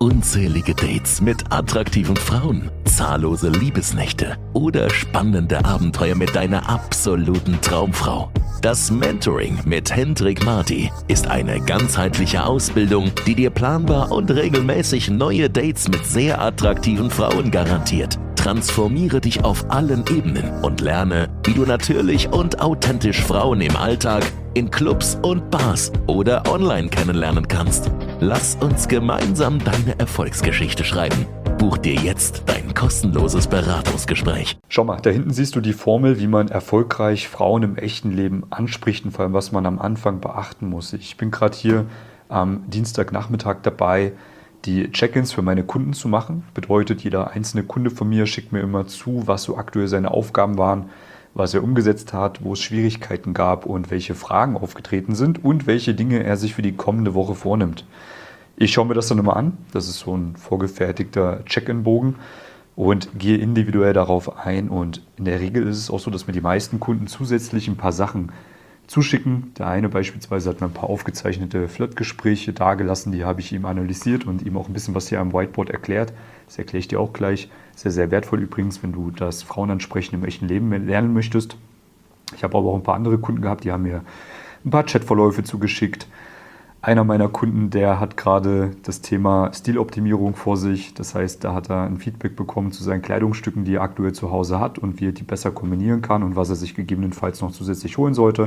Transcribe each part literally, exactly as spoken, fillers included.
Unzählige Dates mit attraktiven Frauen, zahllose Liebesnächte oder spannende Abenteuer mit deiner absoluten Traumfrau. Das Mentoring mit Hendrik Marty ist eine ganzheitliche Ausbildung, die dir planbar und regelmäßig neue Dates mit sehr attraktiven Frauen garantiert. Transformiere dich auf allen Ebenen und lerne, wie du natürlich und authentisch Frauen im Alltag, in Clubs und Bars oder online kennenlernen kannst. Lass uns gemeinsam deine Erfolgsgeschichte schreiben. Buch dir jetzt dein kostenloses Beratungsgespräch. Schau mal, da hinten siehst du die Formel, wie man erfolgreich Frauen im echten Leben anspricht und vor allem, was man am Anfang beachten muss. Ich bin gerade hier am Dienstagnachmittag dabei, die Check-ins für meine Kunden zu machen. Bedeutet, jeder einzelne Kunde von mir schickt mir immer zu, was so aktuell seine Aufgaben waren, was er umgesetzt hat, wo es Schwierigkeiten gab und welche Fragen aufgetreten sind und welche Dinge er sich für die kommende Woche vornimmt. Ich schaue mir das dann immer an. Das ist so ein vorgefertigter Check-in-Bogen und gehe individuell darauf ein. Und in der Regel ist es auch so, dass mir die meisten Kunden zusätzlich ein paar Sachen zuschicken. Der eine beispielsweise hat mir ein paar aufgezeichnete Flirtgespräche dargelassen, die habe ich ihm analysiert und ihm auch ein bisschen was hier am Whiteboard erklärt. Das erkläre ich dir auch gleich. Sehr, sehr wertvoll übrigens, wenn du das Frauenansprechen im echten Leben lernen möchtest. Ich habe aber auch ein paar andere Kunden gehabt, die haben mir ein paar Chatverläufe zugeschickt. Einer meiner Kunden, der hat gerade das Thema Stiloptimierung vor sich. Das heißt, da hat er ein Feedback bekommen zu seinen Kleidungsstücken, die er aktuell zu Hause hat und wie er die besser kombinieren kann und was er sich gegebenenfalls noch zusätzlich holen sollte.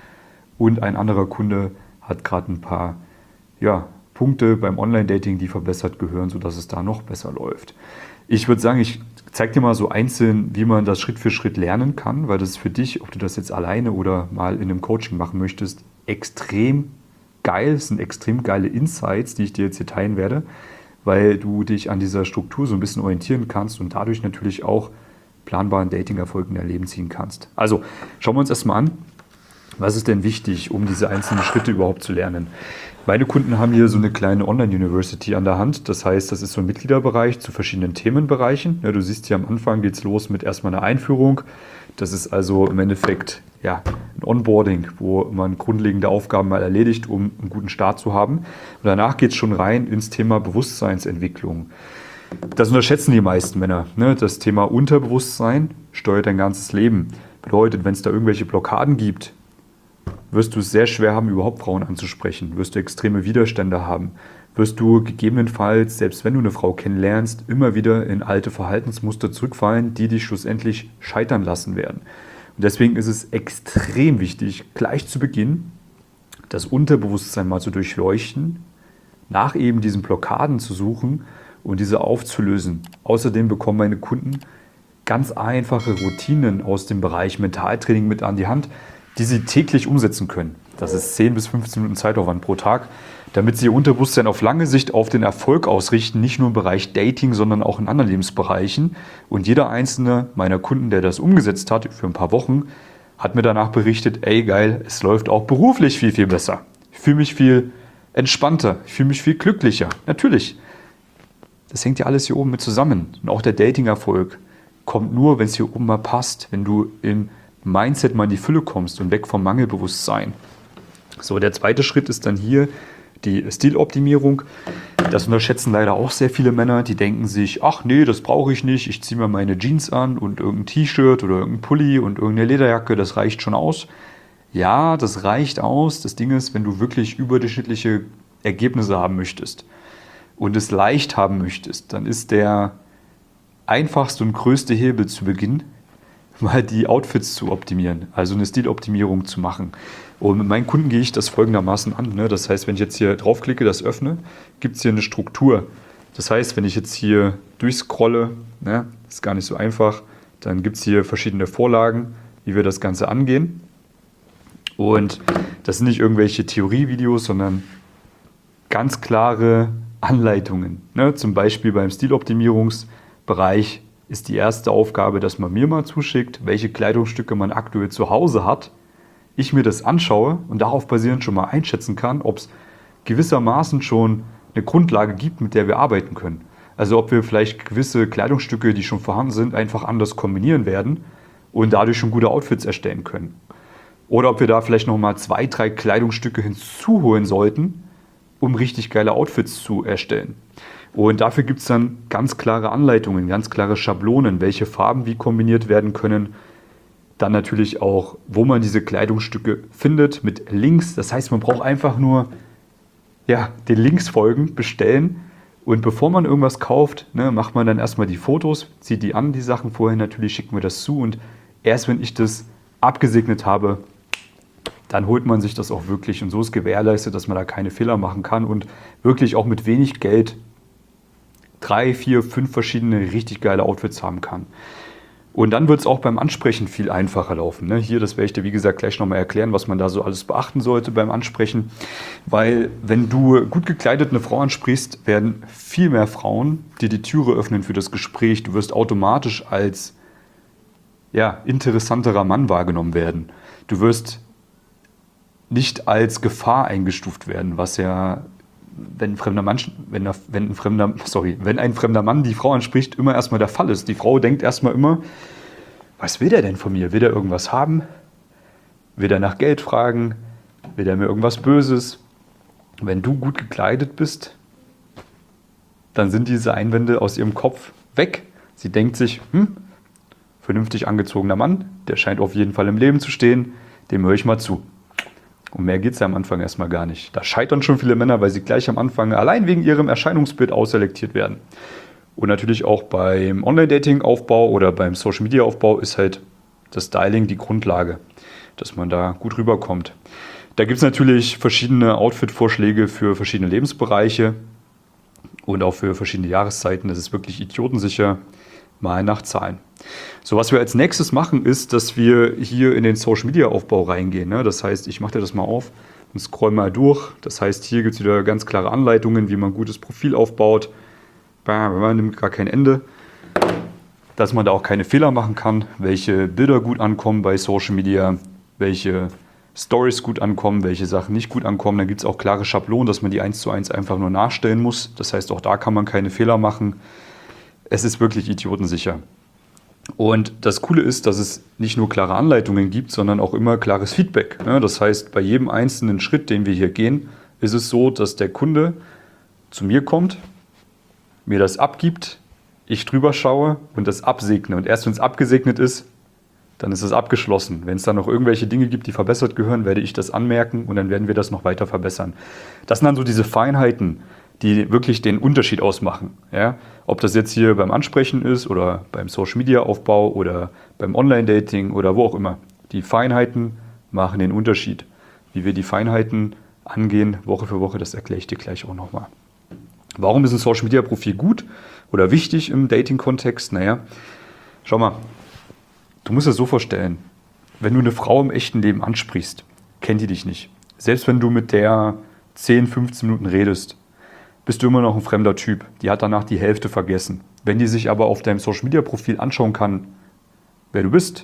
Und ein anderer Kunde hat gerade ein paar ja, Punkte beim Online-Dating, die verbessert gehören, sodass es da noch besser läuft. Ich würde sagen, ich zeige dir mal so einzeln, wie man das Schritt für Schritt lernen kann, weil das ist für dich, ob du das jetzt alleine oder mal in einem Coaching machen möchtest, extrem geil. Es sind extrem geile Insights, die ich dir jetzt hier teilen werde, weil du dich an dieser Struktur so ein bisschen orientieren kannst und dadurch natürlich auch planbaren Dating-Erfolg in dein Leben ziehen kannst. Also schauen wir uns erstmal an, was ist denn wichtig, um diese einzelnen Schritte überhaupt zu lernen. Meine Kunden haben hier so eine kleine Online-University an der Hand. Das heißt, das ist so ein Mitgliederbereich zu verschiedenen Themenbereichen. Ja, du siehst hier am Anfang geht es los mit erstmal einer Einführung. Das ist also im Endeffekt ja, ein Onboarding, wo man grundlegende Aufgaben mal erledigt, um einen guten Start zu haben. Und danach geht es schon rein ins Thema Bewusstseinsentwicklung. Das unterschätzen die meisten Männer. Ne? Das Thema Unterbewusstsein steuert dein ganzes Leben. Bedeutet, wenn es da irgendwelche Blockaden gibt, wirst du es sehr schwer haben, überhaupt Frauen anzusprechen. Wirst du extreme Widerstände haben. Wirst du gegebenenfalls, selbst wenn du eine Frau kennenlernst, immer wieder in alte Verhaltensmuster zurückfallen, die dich schlussendlich scheitern lassen werden. Und deswegen ist es extrem wichtig, gleich zu Beginn das Unterbewusstsein mal zu durchleuchten, nach eben diesen Blockaden zu suchen und diese aufzulösen. Außerdem bekommen meine Kunden ganz einfache Routinen aus dem Bereich Mentaltraining mit an die Hand, die sie täglich umsetzen können. Das ist zehn bis fünfzehn Minuten Zeitaufwand pro Tag, damit sie ihr Unterbewusstsein auf lange Sicht auf den Erfolg ausrichten, nicht nur im Bereich Dating, sondern auch in anderen Lebensbereichen. Und jeder einzelne meiner Kunden, der das umgesetzt hat für ein paar Wochen, hat mir danach berichtet, ey geil, es läuft auch beruflich viel, viel besser. Ich fühle mich viel entspannter, ich fühle mich viel glücklicher. Natürlich, das hängt ja alles hier oben mit zusammen. Und auch der Dating-Erfolg kommt nur, wenn es hier oben mal passt, wenn du im Mindset mal in die Fülle kommst und weg vom Mangelbewusstsein. So, der zweite Schritt ist dann hier die Stiloptimierung. Das unterschätzen leider auch sehr viele Männer, die denken sich, ach nee, das brauche ich nicht, ich ziehe mir meine Jeans an und irgendein T-Shirt oder irgendein Pulli und irgendeine Lederjacke, das reicht schon aus. Ja, das reicht aus. Das Ding ist, wenn du wirklich überdurchschnittliche Ergebnisse haben möchtest und es leicht haben möchtest, dann ist der einfachste und größte Hebel zu Beginn, mal die Outfits zu optimieren, also eine Stiloptimierung zu machen. Und mit meinen Kunden gehe ich das folgendermaßen an. Ne? Das heißt, wenn ich jetzt hier draufklicke, das öffne, gibt es hier eine Struktur. Das heißt, wenn ich jetzt hier durchscrolle, ne, ist gar nicht so einfach, dann gibt es hier verschiedene Vorlagen, wie wir das Ganze angehen. Und das sind nicht irgendwelche Theorievideos, sondern ganz klare Anleitungen. Ne? Zum Beispiel beim Stiloptimierungsbereich ist die erste Aufgabe, dass man mir mal zuschickt, welche Kleidungsstücke man aktuell zu Hause hat. Ich mir das anschaue und darauf basierend schon mal einschätzen kann, ob es gewissermaßen schon eine Grundlage gibt, mit der wir arbeiten können. Also ob wir vielleicht gewisse Kleidungsstücke, die schon vorhanden sind, einfach anders kombinieren werden und dadurch schon gute Outfits erstellen können. Oder ob wir da vielleicht nochmal zwei, drei Kleidungsstücke hinzuholen sollten, um richtig geile Outfits zu erstellen. Und dafür gibt es dann ganz klare Anleitungen, ganz klare Schablonen, welche Farben wie kombiniert werden können. Dann natürlich auch, wo man diese Kleidungsstücke findet mit Links. Das heißt, man braucht einfach nur ja, den Links folgen, bestellen. Und bevor man irgendwas kauft, ne, macht man dann erstmal die Fotos, zieht die an, die Sachen vorher. Natürlich schicken wir das zu. Und erst wenn ich das abgesegnet habe, dann holt man sich das auch wirklich. Und so ist gewährleistet, dass man da keine Fehler machen kann und wirklich auch mit wenig Geld drei, vier, fünf verschiedene richtig geile Outfits haben kann. Und dann wird es auch beim Ansprechen viel einfacher laufen. Ne? Hier, das werde ich dir wie gesagt gleich nochmal erklären, was man da so alles beachten sollte beim Ansprechen. Weil wenn du gut gekleidet eine Frau ansprichst, werden viel mehr Frauen dir die Türe öffnen für das Gespräch. Du wirst automatisch als ja, interessanterer Mann wahrgenommen werden. Du wirst nicht als Gefahr eingestuft werden, was ja, wenn ein fremder Mann, wenn, wenn ein fremder, sorry, wenn ein fremder Mann die Frau anspricht, immer erstmal der Fall ist. Die Frau denkt erstmal immer, was will der denn von mir? Will der irgendwas haben? Will der nach Geld fragen? Will der mir irgendwas Böses? Wenn du gut gekleidet bist, dann sind diese Einwände aus ihrem Kopf weg. Sie denkt sich, hm, vernünftig angezogener Mann, der scheint auf jeden Fall im Leben zu stehen, dem höre ich mal zu. Und mehr geht es ja am Anfang erstmal gar nicht. Da scheitern schon viele Männer, weil sie gleich am Anfang allein wegen ihrem Erscheinungsbild ausselektiert werden. Und natürlich auch beim Online-Dating-Aufbau oder beim Social-Media-Aufbau ist halt das Styling die Grundlage, dass man da gut rüberkommt. Da gibt es natürlich verschiedene Outfit-Vorschläge für verschiedene Lebensbereiche und auch für verschiedene Jahreszeiten. Das ist wirklich idiotensicher, mal nach Zahlen. So, was wir als nächstes machen, ist, dass wir hier in den Social-Media-Aufbau reingehen. Ne? Das heißt, ich mache dir das mal auf und scroll mal durch. Das heißt, hier gibt es wieder ganz klare Anleitungen, wie man ein gutes Profil aufbaut. Man nimmt gar kein Ende. Dass man da auch keine Fehler machen kann, welche Bilder gut ankommen bei Social Media, welche Stories gut ankommen, welche Sachen nicht gut ankommen. Dann gibt es auch klare Schablonen, dass man die eins zu eins einfach nur nachstellen muss. Das heißt, auch da kann man keine Fehler machen. Es ist wirklich idiotensicher. Und das Coole ist, dass es nicht nur klare Anleitungen gibt, sondern auch immer klares Feedback. Das heißt, bei jedem einzelnen Schritt, den wir hier gehen, ist es so, dass der Kunde zu mir kommt, mir das abgibt, ich drüber schaue und das absegne. Und erst wenn es abgesegnet ist, dann ist es abgeschlossen. Wenn es dann noch irgendwelche Dinge gibt, die verbessert gehören, werde ich das anmerken und dann werden wir das noch weiter verbessern. Das sind dann so diese Feinheiten, die wirklich den Unterschied ausmachen. Ja? Ob das jetzt hier beim Ansprechen ist oder beim Social-Media-Aufbau oder beim Online-Dating oder wo auch immer. Die Feinheiten machen den Unterschied. Wie wir die Feinheiten angehen, Woche für Woche, das erkläre ich dir gleich auch nochmal. Warum ist ein Social-Media-Profil gut oder wichtig im Dating-Kontext? Naja, schau mal, du musst es so vorstellen, wenn du eine Frau im echten Leben ansprichst, kennt die dich nicht. Selbst wenn du mit der zehn, fünfzehn Minuten redest, bist du immer noch ein fremder Typ. Die hat danach die Hälfte vergessen. Wenn die sich aber auf deinem Social-Media-Profil anschauen kann, wer du bist,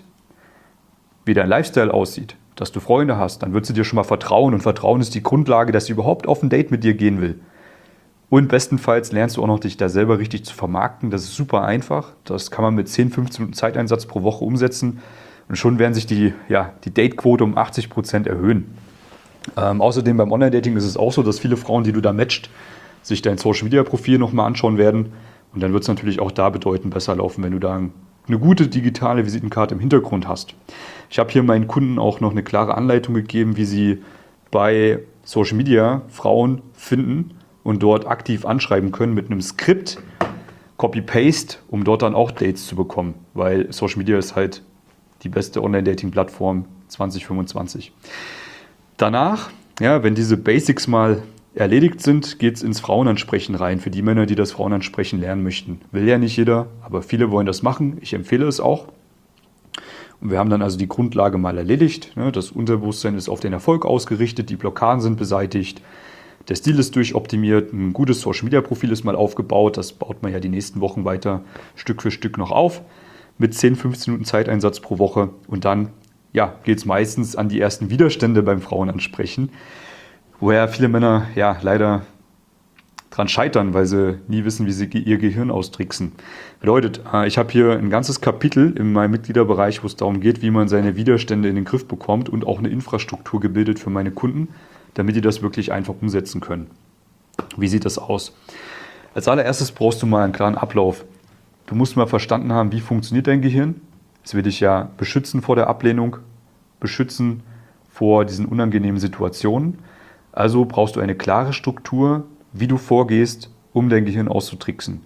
wie dein Lifestyle aussieht, dass du Freunde hast, dann wird sie dir schon mal vertrauen. Und Vertrauen ist die Grundlage, dass sie überhaupt auf ein Date mit dir gehen will. Und bestenfalls lernst du auch noch, dich da selber richtig zu vermarkten. Das ist super einfach. Das kann man mit zehn, fünfzehn Minuten Zeiteinsatz pro Woche umsetzen. Und schon werden sich die, ja, die Datequote um achtzig Prozent erhöhen. Ähm, außerdem beim Online-Dating ist es auch so, dass viele Frauen, die du da matcht, sich dein Social-Media-Profil nochmal anschauen werden. Und dann wird es natürlich auch da bedeutend besser laufen, wenn du da eine gute digitale Visitenkarte im Hintergrund hast. Ich habe hier meinen Kunden auch noch eine klare Anleitung gegeben, wie sie bei Social-Media Frauen finden und dort aktiv anschreiben können mit einem Skript, Copy-Paste, um dort dann auch Dates zu bekommen. Weil Social Media ist halt die beste Online-Dating-Plattform zwanzig fünfundzwanzig. Danach, ja, wenn diese Basics mal erledigt sind, geht es ins Frauenansprechen rein, für die Männer, die das Frauenansprechen lernen möchten. Will ja nicht jeder, aber viele wollen das machen. Ich empfehle es auch. Und wir haben dann also die Grundlage mal erledigt. Das Unterbewusstsein ist auf den Erfolg ausgerichtet, die Blockaden sind beseitigt, der Stil ist durchoptimiert, ein gutes Social-Media-Profil ist mal aufgebaut. Das baut man ja die nächsten Wochen weiter Stück für Stück noch auf mit zehn, fünfzehn Minuten Zeiteinsatz pro Woche. Und dann ja, geht es meistens an die ersten Widerstände beim Frauenansprechen, woher viele Männer ja leider dran scheitern, weil sie nie wissen, wie sie ihr Gehirn austricksen. Bedeutet, ich habe hier ein ganzes Kapitel in meinem Mitgliederbereich, wo es darum geht, wie man seine Widerstände in den Griff bekommt und auch eine Infrastruktur gebildet für meine Kunden, damit die das wirklich einfach umsetzen können. Wie sieht das aus? Als allererstes brauchst du mal einen klaren Ablauf. Du musst mal verstanden haben, wie funktioniert dein Gehirn. Es will dich ja beschützen vor der Ablehnung, beschützen vor diesen unangenehmen Situationen. Also brauchst du eine klare Struktur, wie du vorgehst, um dein Gehirn auszutricksen.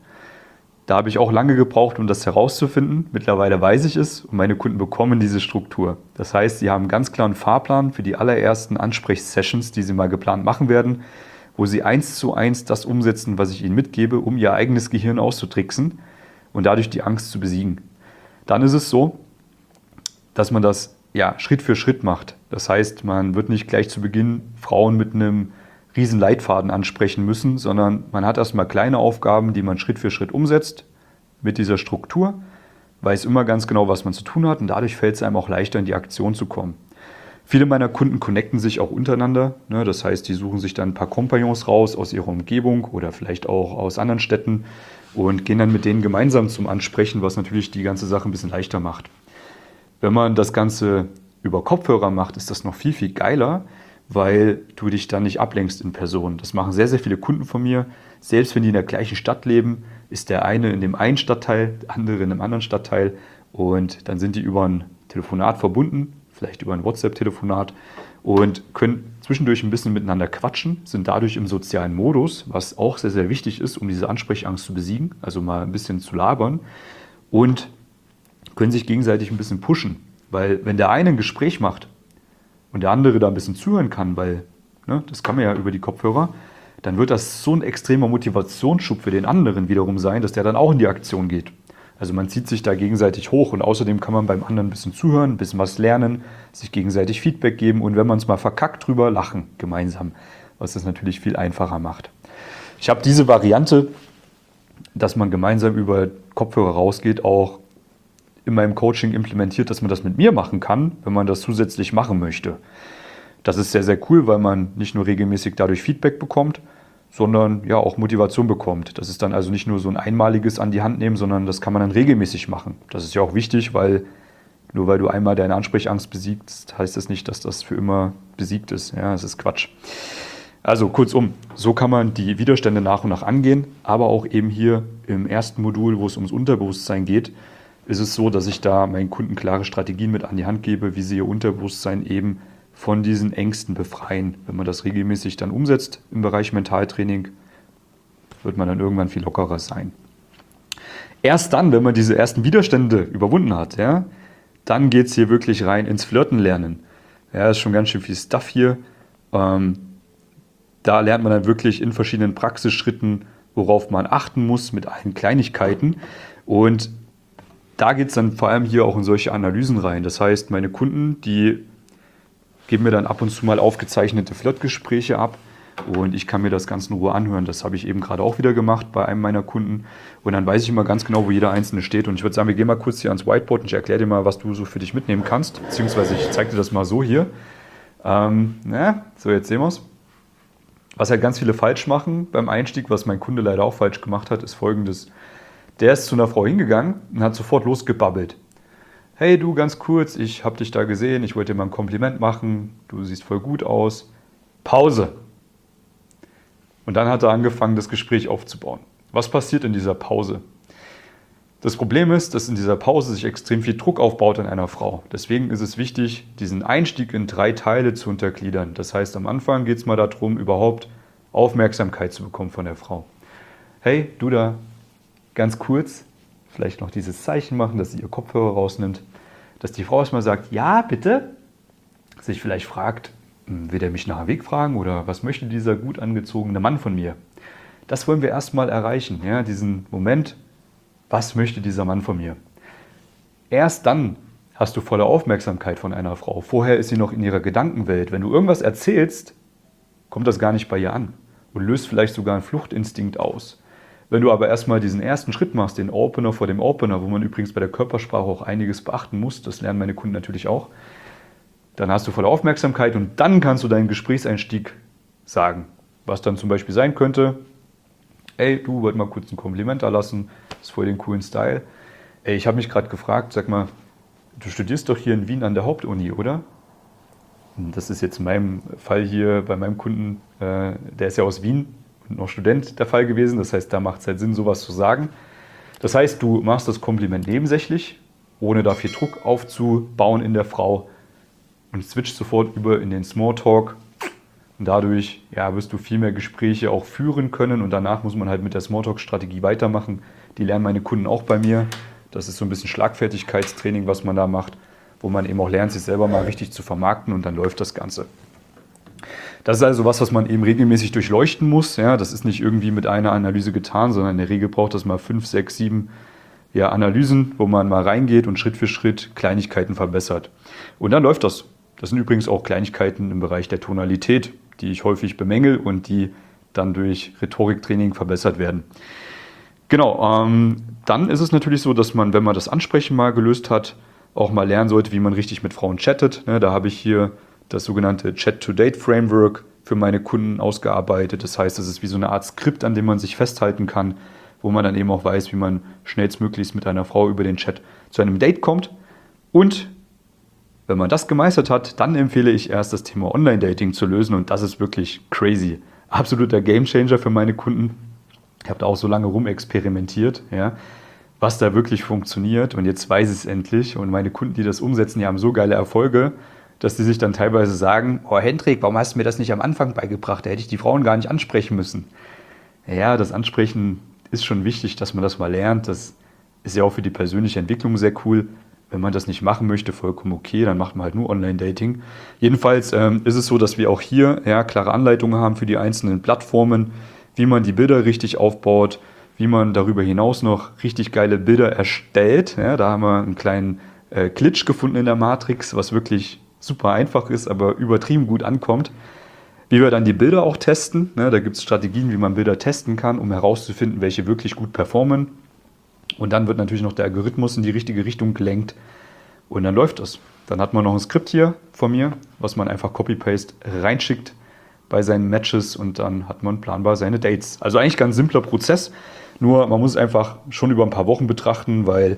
Da habe ich auch lange gebraucht, um das herauszufinden. Mittlerweile weiß ich es und meine Kunden bekommen diese Struktur. Das heißt, sie haben einen ganz klaren Fahrplan für die allerersten Ansprechsessions, die sie mal geplant machen werden, wo sie eins zu eins das umsetzen, was ich ihnen mitgebe, um ihr eigenes Gehirn auszutricksen und dadurch die Angst zu besiegen. Dann ist es so, dass man das ja, Schritt für Schritt macht. Das heißt, man wird nicht gleich zu Beginn Frauen mit einem riesen Leitfaden ansprechen müssen, sondern man hat erstmal kleine Aufgaben, die man Schritt für Schritt umsetzt mit dieser Struktur, weiß immer ganz genau, was man zu tun hat und dadurch fällt es einem auch leichter, in die Aktion zu kommen. Viele meiner Kunden connecten sich auch untereinander, ne? Das heißt, die suchen sich dann ein paar Kompagnons raus aus ihrer Umgebung oder vielleicht auch aus anderen Städten und gehen dann mit denen gemeinsam zum Ansprechen, was natürlich die ganze Sache ein bisschen leichter macht. Wenn man das Ganze über Kopfhörer macht, ist das noch viel, viel geiler, weil du dich dann nicht ablenkst in Person. Das machen sehr, sehr viele Kunden von mir. Selbst wenn die in der gleichen Stadt leben, ist der eine in dem einen Stadtteil, der andere in einem anderen Stadtteil und dann sind die über ein Telefonat verbunden, vielleicht über ein WhatsApp-Telefonat und können zwischendurch ein bisschen miteinander quatschen, sind dadurch im sozialen Modus, was auch sehr, sehr wichtig ist, um diese Ansprechangst zu besiegen, also mal ein bisschen zu labern und können sich gegenseitig ein bisschen pushen. Weil wenn der eine ein Gespräch macht und der andere da ein bisschen zuhören kann, weil ne, das kann man ja über die Kopfhörer, dann wird das so ein extremer Motivationsschub für den anderen wiederum sein, dass der dann auch in die Aktion geht. Also man zieht sich da gegenseitig hoch und außerdem kann man beim anderen ein bisschen zuhören, ein bisschen was lernen, sich gegenseitig Feedback geben und wenn man es mal verkackt, drüber lachen gemeinsam, was das natürlich viel einfacher macht. Ich habe diese Variante, dass man gemeinsam über Kopfhörer rausgeht, auch in meinem Coaching implementiert, dass man das mit mir machen kann, wenn man das zusätzlich machen möchte. Das ist sehr, sehr cool, weil man nicht nur regelmäßig dadurch Feedback bekommt, sondern ja auch Motivation bekommt. Das ist dann also nicht nur so ein einmaliges an die Hand nehmen, sondern das kann man dann regelmäßig machen. Das ist ja auch wichtig, weil nur weil du einmal deine Ansprechangst besiegst, heißt das nicht, dass das für immer besiegt ist. Ja, das ist Quatsch. Also kurzum, so kann man die Widerstände nach und nach angehen, aber auch eben hier im ersten Modul, wo es ums Unterbewusstsein geht, ist es so, dass ich da meinen Kunden klare Strategien mit an die Hand gebe, wie sie ihr Unterbewusstsein eben von diesen Ängsten befreien. Wenn man das regelmäßig dann umsetzt im Bereich Mentaltraining, wird man dann irgendwann viel lockerer sein. Erst dann, wenn man diese ersten Widerstände überwunden hat, ja, dann geht es hier wirklich rein ins Flirten lernen. Ja, ist schon ganz schön viel Stuff hier. Ähm, da lernt man dann wirklich in verschiedenen Praxisschritten, worauf man achten muss mit allen Kleinigkeiten. Und da geht es dann vor allem hier auch in solche Analysen rein. Das heißt, meine Kunden, die geben mir dann ab und zu mal aufgezeichnete Flirtgespräche ab und ich kann mir das Ganze in Ruhe anhören. Das habe ich eben gerade auch wieder gemacht bei einem meiner Kunden und dann weiß ich immer ganz genau, wo jeder Einzelne steht und ich würde sagen, wir gehen mal kurz hier ans Whiteboard und ich erkläre dir mal, was du so für dich mitnehmen kannst, beziehungsweise ich zeige dir das mal so hier. Ähm, na, so, jetzt sehen wir es. Was halt ganz viele falsch machen beim Einstieg, was mein Kunde leider auch falsch gemacht hat, ist Folgendes. Der ist zu einer Frau hingegangen und hat sofort losgebabbelt. Hey du, ganz kurz, ich habe dich da gesehen, ich wollte dir mal ein Kompliment machen, du siehst voll gut aus. Pause. Und dann hat er angefangen, das Gespräch aufzubauen. Was passiert in dieser Pause? Das Problem ist, dass in dieser Pause sich extrem viel Druck aufbaut an einer Frau. Deswegen ist es wichtig, diesen Einstieg in drei Teile zu untergliedern. Das heißt, am Anfang geht es mal darum, überhaupt Aufmerksamkeit zu bekommen von der Frau. Hey, du da, ganz kurz, vielleicht noch dieses Zeichen machen, dass sie ihr Kopfhörer rausnimmt, dass die Frau erstmal sagt, ja, bitte, sich vielleicht fragt, will der mich nach dem Weg fragen oder was möchte dieser gut angezogene Mann von mir? Das wollen wir erstmal erreichen, ja, diesen Moment, was möchte dieser Mann von mir? Erst dann hast du volle Aufmerksamkeit von einer Frau. Vorher ist sie noch in ihrer Gedankenwelt. Wenn du irgendwas erzählst, kommt das gar nicht bei ihr an und löst vielleicht sogar einen Fluchtinstinkt aus. Wenn du aber erstmal diesen ersten Schritt machst, den Opener vor dem Opener, wo man übrigens bei der Körpersprache auch einiges beachten muss, das lernen meine Kunden natürlich auch, dann hast du volle Aufmerksamkeit und dann kannst du deinen Gesprächseinstieg sagen. Was dann zum Beispiel sein könnte, ey, du, wollt mal kurz ein Kompliment erlassen, das ist voll den coolen Style. Ey, ich habe mich gerade gefragt, sag mal, du studierst doch hier in Wien an der Hauptuni, oder? Das ist jetzt in meinem Fall hier bei meinem Kunden, äh, der ist ja aus Wien. und noch Student der Fall gewesen. Das heißt, da macht es halt Sinn, sowas zu sagen. Das heißt, du machst das Kompliment nebensächlich, ohne da viel Druck aufzubauen in der Frau und switcht sofort über in den Smalltalk. Und dadurch ja, wirst du viel mehr Gespräche auch führen können und danach muss man halt mit der Smalltalk-Strategie weitermachen. Die lernen meine Kunden auch bei mir. Das ist so ein bisschen Schlagfertigkeitstraining, was man da macht, wo man eben auch lernt, sich selber mal richtig zu vermarkten und dann läuft das Ganze. Das ist also was, was man eben regelmäßig durchleuchten muss. Ja, das ist nicht irgendwie mit einer Analyse getan, sondern in der Regel braucht das mal fünf, sechs, sieben ja, Analysen, wo man mal reingeht und Schritt für Schritt Kleinigkeiten verbessert. Und dann läuft das. Das sind übrigens auch Kleinigkeiten im Bereich der Tonalität, die ich häufig bemängel und die dann durch Rhetoriktraining verbessert werden. Genau, ähm, dann ist es natürlich so, dass man, wenn man das Ansprechen mal gelöst hat, auch mal lernen sollte, wie man richtig mit Frauen chattet. Ne, da habe ich hier das sogenannte Chat-to-Date-Framework für meine Kunden ausgearbeitet. Das heißt, es ist wie so eine Art Skript, an dem man sich festhalten kann, wo man dann eben auch weiß, wie man schnellstmöglichst mit einer Frau über den Chat zu einem Date kommt. Und wenn man das gemeistert hat, dann empfehle ich erst, das Thema Online-Dating zu lösen. Und das ist wirklich crazy. Absoluter Gamechanger für meine Kunden. Ich habe da auch so lange rumexperimentiert, ja, was da wirklich funktioniert. Und jetzt weiß ich es endlich. Und meine Kunden, die das umsetzen, die haben so geile Erfolge, dass die sich dann teilweise sagen, oh Hendrik, warum hast du mir das nicht am Anfang beigebracht? Da hätte ich die Frauen gar nicht ansprechen müssen. Ja, das Ansprechen ist schon wichtig, dass man das mal lernt. Das ist ja auch für die persönliche Entwicklung sehr cool. Wenn man das nicht machen möchte, vollkommen okay, dann macht man halt nur Online-Dating. Jedenfalls ähm, ist es so, dass wir auch hier ja, klare Anleitungen haben für die einzelnen Plattformen, wie man die Bilder richtig aufbaut, wie man darüber hinaus noch richtig geile Bilder erstellt. Ja, da haben wir einen kleinen äh, Glitch gefunden in der Matrix, was wirklich super einfach ist, aber übertrieben gut ankommt. Wie wir dann die Bilder auch testen, ne, da gibt es Strategien, wie man Bilder testen kann, um herauszufinden, welche wirklich gut performen. Und dann wird natürlich noch der Algorithmus in die richtige Richtung gelenkt und dann läuft das. Dann hat man noch ein Skript hier von mir, was man einfach Copy-Paste reinschickt bei seinen Matches und dann hat man planbar seine Dates. Also eigentlich ganz simpler Prozess, nur man muss es einfach schon über ein paar Wochen betrachten, weil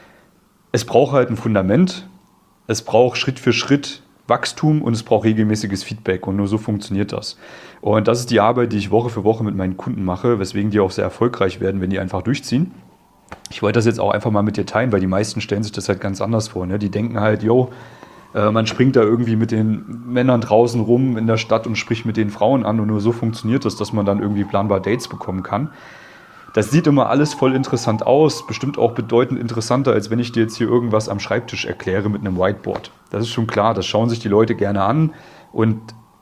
es braucht halt ein Fundament, es braucht Schritt für Schritt Wachstum und es braucht regelmäßiges Feedback und nur so funktioniert das. Und das ist die Arbeit, die ich Woche für Woche mit meinen Kunden mache, weswegen die auch sehr erfolgreich werden, wenn die einfach durchziehen. Ich wollte das jetzt auch einfach mal mit dir teilen, weil die meisten stellen sich das halt ganz anders vor. Ne? Die denken halt, yo, äh, man springt da irgendwie mit den Männern draußen rum in der Stadt und spricht mit den Frauen an und nur so funktioniert das, dass man dann irgendwie planbar Dates bekommen kann. Das sieht immer alles voll interessant aus, bestimmt auch bedeutend interessanter, als wenn ich dir jetzt hier irgendwas am Schreibtisch erkläre mit einem Whiteboard. Das ist schon klar, das schauen sich die Leute gerne an und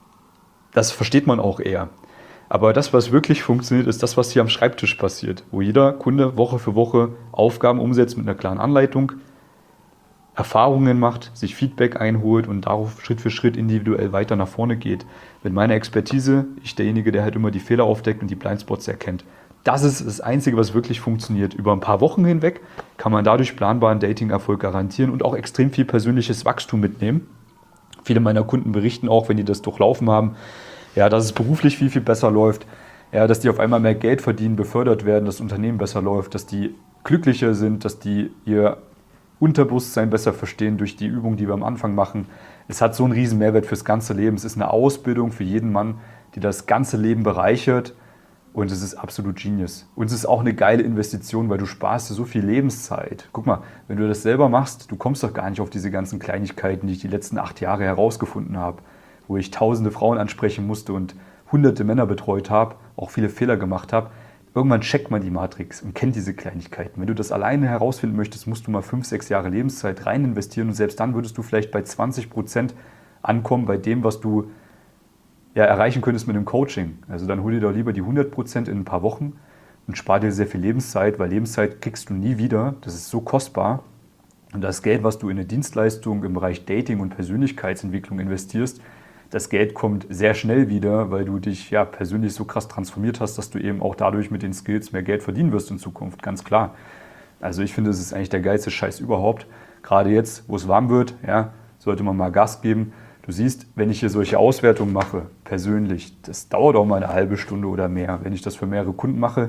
das versteht man auch eher. Aber das, was wirklich funktioniert, ist das, was hier am Schreibtisch passiert, wo jeder Kunde Woche für Woche Aufgaben umsetzt mit einer klaren Anleitung, Erfahrungen macht, sich Feedback einholt und darauf Schritt für Schritt individuell weiter nach vorne geht. Mit meiner Expertise, ich derjenige, der halt immer die Fehler aufdeckt und die Blindspots erkennt. Das ist das Einzige, was wirklich funktioniert. Über ein paar Wochen hinweg kann man dadurch planbaren Dating-Erfolg garantieren und auch extrem viel persönliches Wachstum mitnehmen. Viele meiner Kunden berichten auch, wenn die das durchlaufen haben, ja, dass es beruflich viel, viel besser läuft, ja, dass die auf einmal mehr Geld verdienen, befördert werden, dass das Unternehmen besser läuft, dass die glücklicher sind, dass die ihr Unterbewusstsein besser verstehen durch die Übung, die wir am Anfang machen. Es hat so einen riesen Mehrwert fürs ganze Leben. Es ist eine Ausbildung für jeden Mann, die das ganze Leben bereichert. Und es ist absolut genius. Und es ist auch eine geile Investition, weil du sparst dir so viel Lebenszeit. Guck mal, wenn du das selber machst, du kommst doch gar nicht auf diese ganzen Kleinigkeiten, die ich die letzten acht Jahre herausgefunden habe, wo ich tausende Frauen ansprechen musste und hunderte Männer betreut habe, auch viele Fehler gemacht habe. Irgendwann checkt man die Matrix und kennt diese Kleinigkeiten. Wenn du das alleine herausfinden möchtest, musst du mal fünf, sechs Jahre Lebenszeit rein investieren und selbst dann würdest du vielleicht bei zwanzig Prozent ankommen bei dem, was du ja, erreichen könntest mit dem Coaching. Also dann hol dir doch lieber die hundert Prozent in ein paar Wochen und spar dir sehr viel Lebenszeit, weil Lebenszeit kriegst du nie wieder. Das ist so kostbar. Und das Geld, was du in eine Dienstleistung im Bereich Dating und Persönlichkeitsentwicklung investierst, das Geld kommt sehr schnell wieder, weil du dich ja persönlich so krass transformiert hast, dass du eben auch dadurch mit den Skills mehr Geld verdienen wirst in Zukunft, ganz klar. Also ich finde, das ist eigentlich der geilste Scheiß überhaupt. Gerade jetzt, wo es warm wird, ja, sollte man mal Gas geben. Du siehst, wenn ich hier solche Auswertungen mache, persönlich, das dauert auch mal eine halbe Stunde oder mehr. Wenn ich das für mehrere Kunden mache,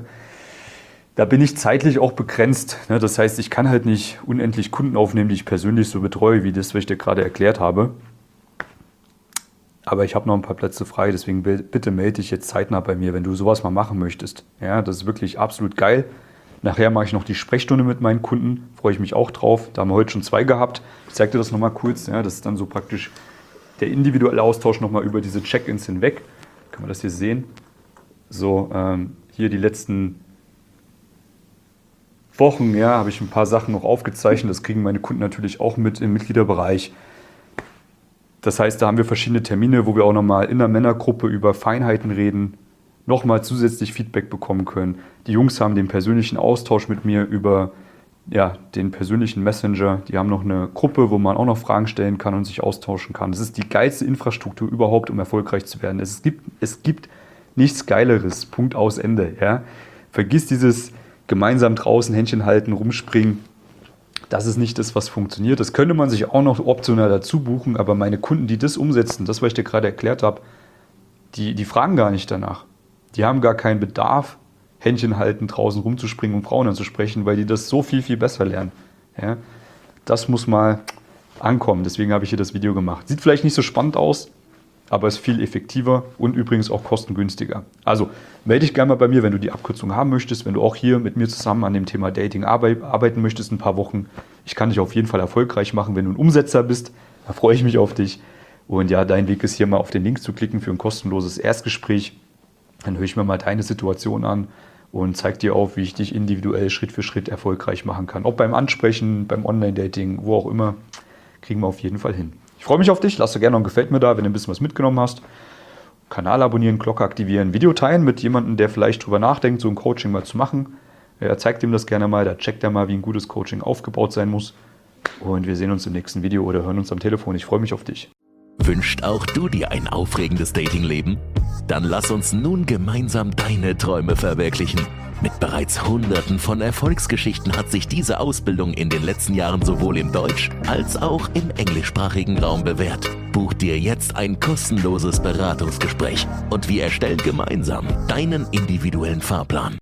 da bin ich zeitlich auch begrenzt. Das heißt, ich kann halt nicht unendlich Kunden aufnehmen, die ich persönlich so betreue, wie das, was ich dir gerade erklärt habe. Aber ich habe noch ein paar Plätze frei, deswegen bitte melde dich jetzt zeitnah bei mir, wenn du sowas mal machen möchtest. Ja, das ist wirklich absolut geil. Nachher mache ich noch die Sprechstunde mit meinen Kunden, freue ich mich auch drauf. Da haben wir heute schon zwei gehabt. Ich zeige dir das nochmal kurz. Ja, das ist dann so praktisch der individuelle Austausch nochmal über diese Check-ins hinweg. Kann man das hier sehen? So, ähm, hier die letzten Wochen, ja, habe ich ein paar Sachen noch aufgezeichnet. Das kriegen meine Kunden natürlich auch mit im Mitgliederbereich. Das heißt, da haben wir verschiedene Termine, wo wir auch nochmal in der Männergruppe über Feinheiten reden, nochmal zusätzlich Feedback bekommen können. Die Jungs haben den persönlichen Austausch mit mir über ja, den persönlichen Messenger. Die haben noch eine Gruppe, wo man auch noch Fragen stellen kann und sich austauschen kann. Das ist die geilste Infrastruktur überhaupt, um erfolgreich zu werden. Es gibt, es gibt nichts Geileres. Punkt, aus, Ende. Ja? Vergiss dieses gemeinsam draußen Händchen halten, rumspringen. Das ist nicht das, was funktioniert. Das könnte man sich auch noch optional dazu buchen, aber meine Kunden, die das umsetzen, das, was ich dir gerade erklärt habe, die, die fragen gar nicht danach. Die haben gar keinen Bedarf, Händchen halten, draußen rumzuspringen und Frauen anzusprechen, weil die das so viel, viel besser lernen. Ja? Das muss mal ankommen. Deswegen habe ich hier das Video gemacht. Sieht vielleicht nicht so spannend aus, aber ist viel effektiver und übrigens auch kostengünstiger. Also melde dich gerne mal bei mir, wenn du die Abkürzung haben möchtest, wenn du auch hier mit mir zusammen an dem Thema Dating arbeiten möchtest ein paar Wochen. Ich kann dich auf jeden Fall erfolgreich machen, wenn du ein Umsetzer bist. Da freue ich mich auf dich. Und ja, dein Weg ist hier mal auf den Link zu klicken für ein kostenloses Erstgespräch. Dann höre ich mir mal deine Situation an und zeige dir auf, wie ich dich individuell Schritt für Schritt erfolgreich machen kann. Ob beim Ansprechen, beim Online-Dating, wo auch immer, kriegen wir auf jeden Fall hin. Ich freue mich auf dich, lass dir gerne noch ein Gefällt mir da, wenn du ein bisschen was mitgenommen hast. Kanal abonnieren, Glocke aktivieren, Video teilen mit jemandem, der vielleicht drüber nachdenkt, so ein Coaching mal zu machen. Ja, zeigt ihm das gerne mal, da checkt er mal, wie ein gutes Coaching aufgebaut sein muss. Und wir sehen uns im nächsten Video oder hören uns am Telefon. Ich freue mich auf dich. Wünscht auch du dir ein aufregendes Datingleben? Dann lass uns nun gemeinsam deine Träume verwirklichen. Mit bereits Hunderten von Erfolgsgeschichten hat sich diese Ausbildung in den letzten Jahren sowohl im Deutsch- als auch im englischsprachigen Raum bewährt. Buch dir jetzt ein kostenloses Beratungsgespräch und wir erstellen gemeinsam deinen individuellen Fahrplan.